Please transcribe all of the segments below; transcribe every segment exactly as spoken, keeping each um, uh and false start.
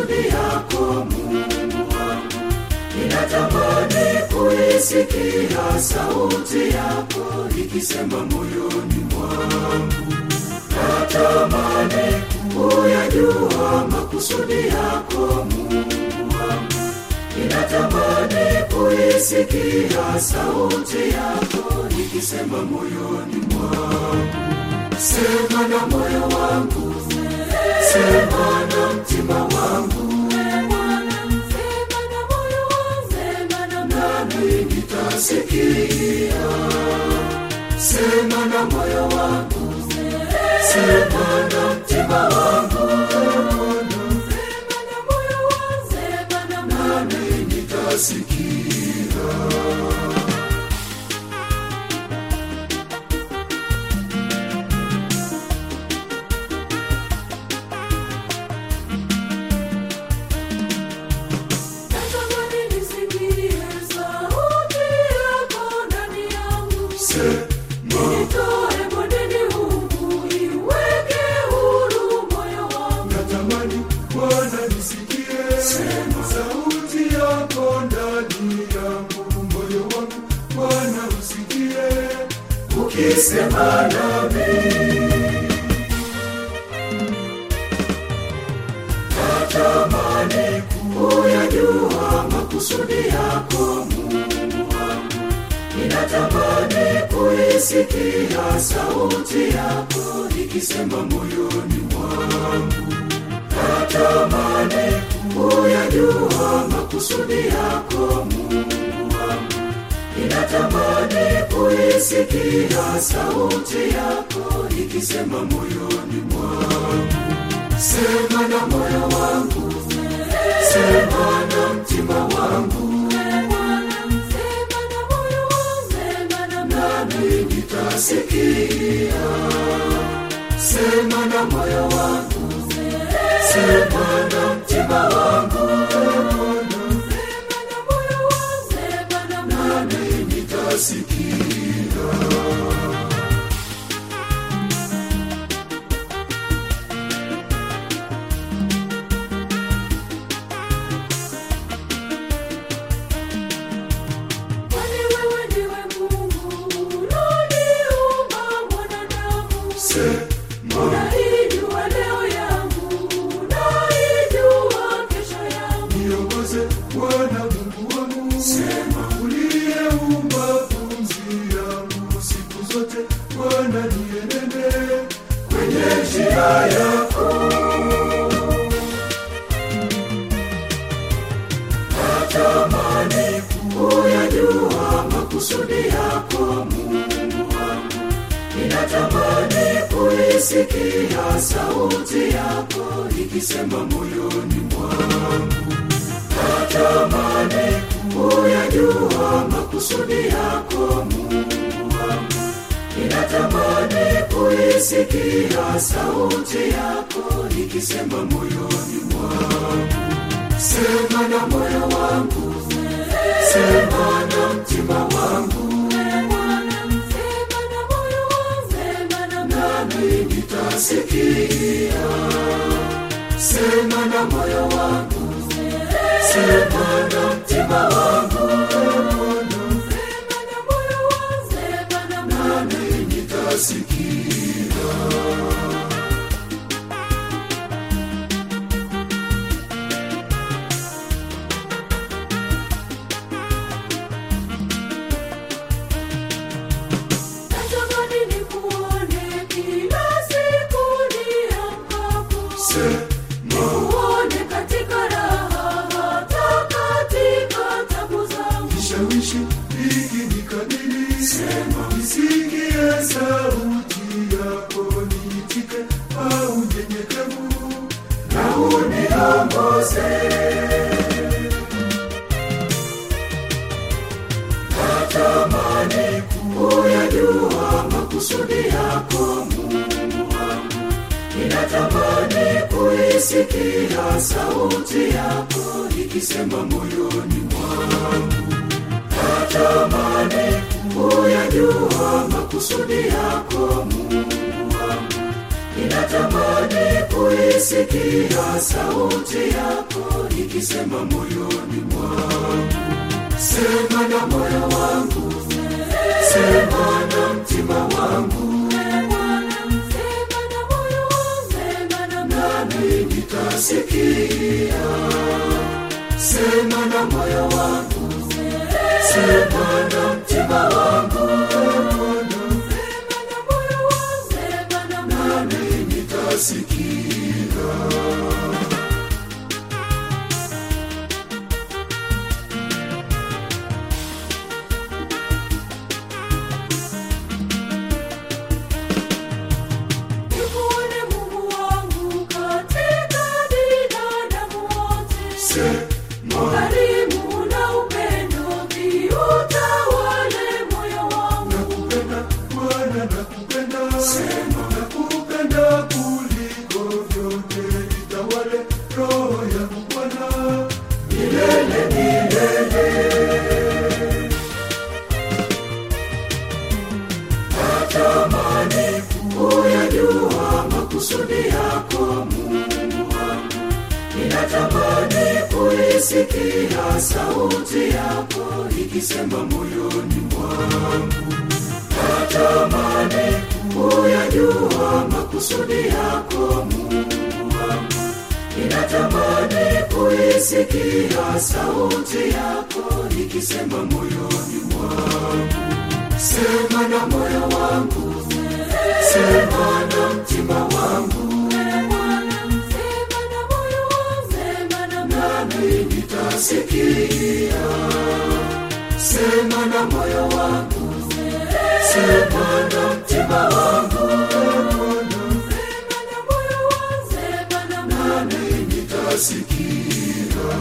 makusudi yako Mungu wangu. Ninatamani kuisikia sauti yako ikisema moyoni mwangu. Natamani kuyajua makusudi yako Mungu wangu. Ninatamani kuisikia sauti yako ikisema moyoni mwangu. Sema na moyo wangu, sema na mtima wangu, sema na moyo wangu, sema na nami nitasikia. Sema na moyo wangu, sema na mtima wangu, sema na moyo wangu, sema na nami nitasikia. Sema nami. Natamani kuyajua makusudi yako Mungu wangu. Ninatamani kuisikia sauti yako ikisema moyoni mwangu. Natamani kuyajua makusudi yako Mungu wangu. Ninatamani kuisikia sauti yako ikisema moyoni mwangu. Sema na moyo wangu, sema na mtima wangu, sema na moyo wangu, sema na nami nitasikia. Sema na moyo wangu, sema na mtima wangu, sema na moyo wangu, sema na nami nitasikia. Unaijua leo yangu, unaijua kesho yangu. Niongoze Bwana Mungu wangu, sema uliyeumba pumzi yangu. Siku zote Bwana nienende kwenye njia yako. Natamani kuyajua makusudi yako Mungu wangu. Ninatamani kuisikia sauti yako ikisema moyoni mwangu. Natamani kuyajua makusudi yako Mungu wangu. Ninatamani kuisikia sauti yako ikisema moyoni mwangu. Sema na moyo wangu, sema na mtima wangu, nitasikia. Sema na moyo wangu, sema na mtima wangu, sema na moyo wangu, sema na nami nitasikia. Muone katika raha hata katika tabu zangu. Nishawishi hiki nikabili, sema nisikie sauti yako. Niitike au nyenyekevu na uniongoze. Natamani kuyajua makusudi yako Mungu wangu. Ninatamani kuisikia sauti yako ikisema moyoni mwangu. Natamani kuyajua makusudi yako Mungu wangu. ninatamani kuisikia sauti yako ikisema moyoni mwangu. Sema na moyo wangu, sema na mtima wangu, nami nitasikia. Sema na moyo wangu, sema na mtima wangu, nami nitasikia. Ukarimu na upendo viutawale moyo wangu. Nakupenda Bwana, nakupenda, sema nakupenda kuliko vyote, itawale roho yangu Bwana milele milele. Natamani kuyajua makusudi yako Mungu wangu, ninatamani kuisikia sauti yako ikisema moyoni mwangu. Natamani kuyajua makusudi yako Mungu wangu, ninatamani kuisikia sauti yako ikisema moyoni mwangu. Sema na moyo wangu, sema na mtima wangu, nami nitasikia. Sema na moyo wangu, sema na mtima wangu, nami nitasikia.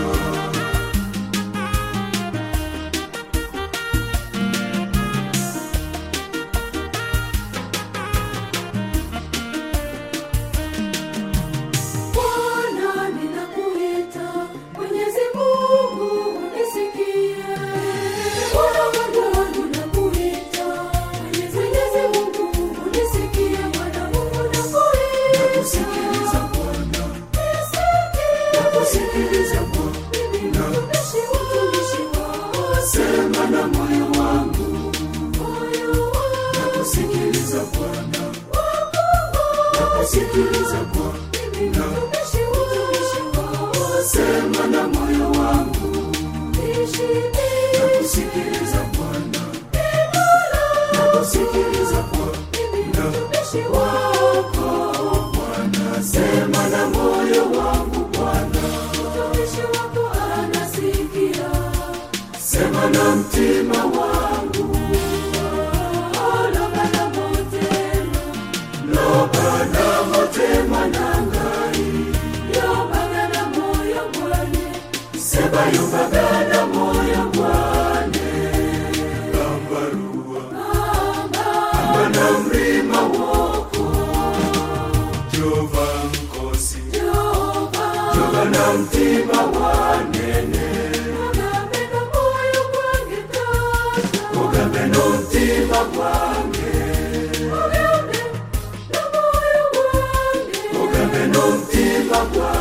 Sema na moyo wangu, nakusikiliza Bwana, nakusikiliza Bwana. Sema na moyo wangu, nakusikiliza Bwana, nakusikiliza Bwana wako Bwana. Sema na moyo wangu Bwana, sema na mtima wangu, loba na motema, loba na motema nangai, yobaga na moyo Bwana, sema yobaga na moyo Bwana. Ambarua, amba na mrima woko, Jova mkosi, Jova na mtima wanene, Ogambe no mtima wange, Ogambe no mtima wange,